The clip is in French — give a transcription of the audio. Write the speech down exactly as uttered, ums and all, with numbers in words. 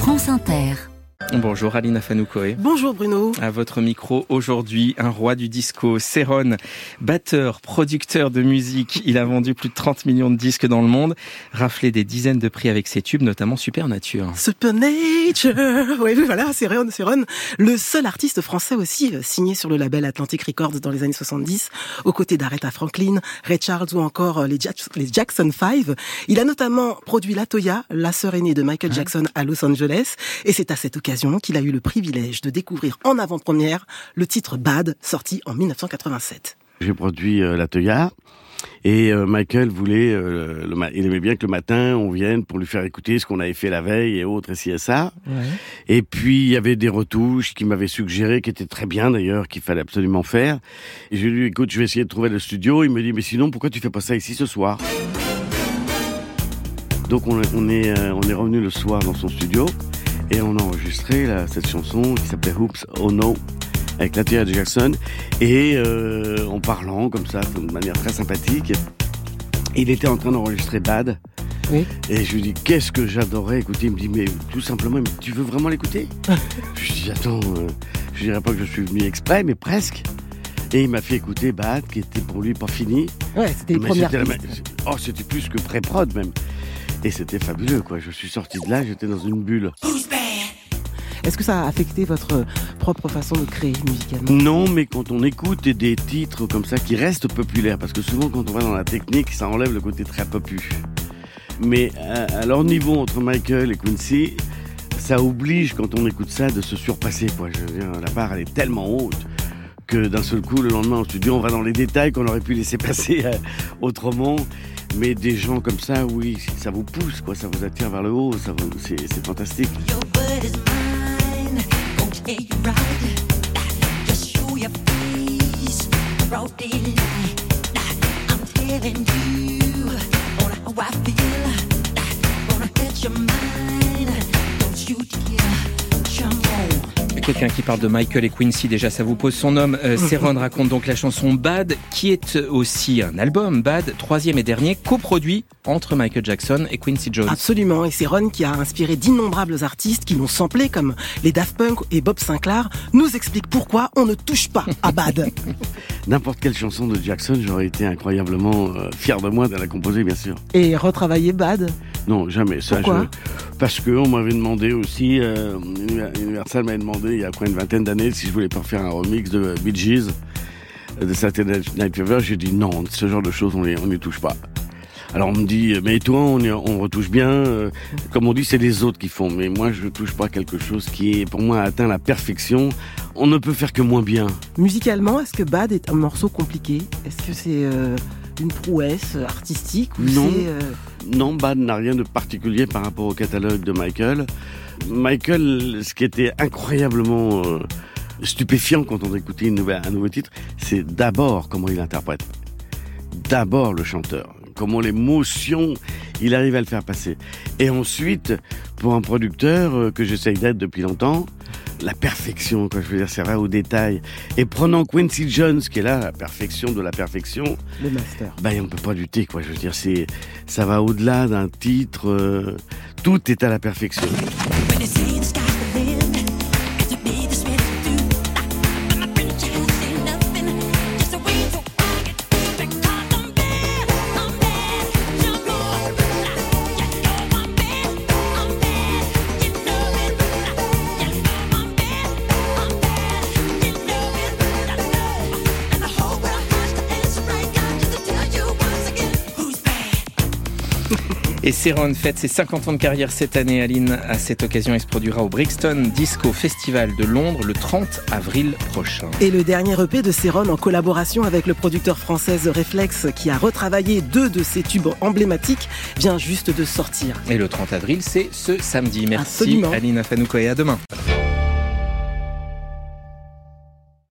France Inter. Bonjour Aline Afanoukoé. Bonjour Bruno. À votre micro aujourd'hui, un roi du disco, Céron, batteur, producteur de musique. Il a vendu plus de trente millions de disques dans le monde, raflé des dizaines de prix avec ses tubes, notamment Supernature. Supernature. Oui, voilà, Céron, Céron, le seul artiste français aussi signé sur le label Atlantic Records dans les années soixante-dix, aux côtés d'Aretha Franklin, Ray Charles ou encore les, Jack- les Jackson five. Il a notamment produit LaToya, la sœur aînée de Michael Jackson à Los Angeles, et c'est à cette occasion qu'il a eu le privilège de découvrir en avant-première le titre Bad, sorti en dix-neuf cent quatre-vingt-sept. J'ai produit euh, LaToya et euh, Michael voulait, euh, le ma- il aimait bien que le matin on vienne pour lui faire écouter ce qu'on avait fait la veille et autres, et ci et ça. Ouais. Et puis il y avait des retouches qu'il m'avait suggérées, qui étaient très bien d'ailleurs, qu'il fallait absolument faire. Et je lui ai dit, écoute, je vais essayer de trouver le studio. Il me dit, mais sinon pourquoi tu fais pas ça ici ce soir? Donc on, on est, euh, on est revenu le soir dans son studio. Et on a enregistré là, cette chanson qui s'appelait Oops, Oh No, avec LaToya Jackson, et euh, en parlant comme ça, de manière très sympathique. Il était en train d'enregistrer Bad, oui. Et je lui dis, qu'est-ce que j'adorais écouter. Il me dit, mais tout simplement, mais tu veux vraiment l'écouter? Je lui dis, attends, euh, je dirais pas que je suis venu exprès, mais presque. Et il m'a fait écouter Bad, qui était pour lui pas fini. Ouais, c'était les premières c'était pistes. La... Oh, c'était plus que pré-prod même. Et c'était fabuleux, quoi. Je suis sorti de là, j'étais dans une bulle. Est-ce que ça a affecté votre propre façon de créer musicalement? Non, mais quand on écoute des titres comme ça qui restent populaires, parce que souvent quand on va dans la technique, ça enlève le côté très popu. Mais à, à leur niveau, entre Michael et Quincy, ça oblige, quand on écoute ça, de se surpasser, quoi. Je veux dire, la barre, elle est tellement haute que d'un seul coup, le lendemain au studio, on va dans les détails qu'on aurait pu laisser passer euh, autrement. Mais des gens comme ça, oui, ça vous pousse, quoi, ça vous attire vers le haut, ça vous, c'est, c'est fantastique. Quelqu'un qui parle de Michael et Quincy, déjà ça vous pose son nom. Euh, Céron raconte donc la chanson Bad, qui est aussi un album, Bad, troisième et dernier, coproduit entre Michael Jackson et Quincy Jones. Absolument, et Céron, qui a inspiré d'innombrables artistes qui l'ont samplé, comme les Daft Punk et Bob Sinclair, nous explique pourquoi on ne touche pas à Bad. N'importe quelle chanson de Jackson, j'aurais été incroyablement euh, fier de moi de la composer, bien sûr. Et retravailler Bad? Non, jamais. Ça, pourquoi? je... Parce qu'on m'avait demandé aussi, euh, Universal m'avait demandé il y a quoi, une vingtaine d'années, si je voulais pas faire un remix de Bee Gees, de Saturday Night Fever. J'ai dit non, ce genre de choses, on les, on les touche pas. Alors on me dit, mais toi, on, y, on retouche bien. Euh, comme on dit, c'est les autres qui font. Mais moi, je touche pas quelque chose qui est, pour moi, atteint la perfection. On ne peut faire que moins bien. Musicalement, est-ce que Bad est un morceau compliqué? Est-ce que c'est euh, une prouesse artistique ou non. c'est, euh... non, Bad n'a rien de particulier par rapport au catalogue de Michael. Michael, ce qui était incroyablement euh, stupéfiant quand on écoutait une nouvelle, un nouveau titre, c'est d'abord comment il interprète. D'abord le chanteur. Comment l'émotion, il arrive à le faire passer. Et ensuite, pour un producteur euh, que j'essaye d'être depuis longtemps, la perfection, quoi, je veux dire, c'est vrai au détail. Et prenant Quincy Jones, qui est là, la perfection de la perfection. Le master. Ben, on peut pas lutter, quoi. Je veux dire, c'est, ça va au-delà d'un titre. Euh, tout est à la perfection. Et Céron fête ses cinquante ans de carrière cette année, Aline. À cette occasion, il se produira au Brixton Disco Festival de Londres le trente avril prochain. Et le dernier E P de Céron, en collaboration avec le producteur français The Reflex, qui a retravaillé deux de ses tubes emblématiques, vient juste de sortir. Et le trente avril, c'est ce samedi. Merci. Absolument. Aline Afanoukoé, à demain.